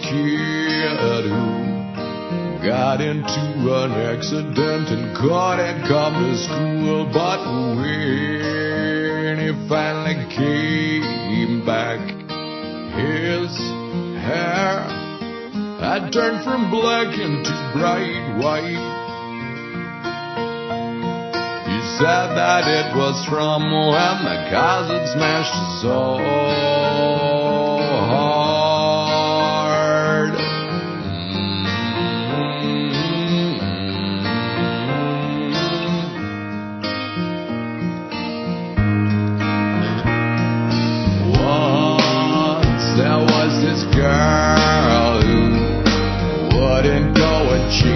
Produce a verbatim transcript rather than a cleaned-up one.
kid who got into an accident and couldn't come to school. But when he finally came back, his hair had turned from black into bright white. He said that it was from when the cars had smashed so hard. Once there was this girl who wouldn't go and cheat.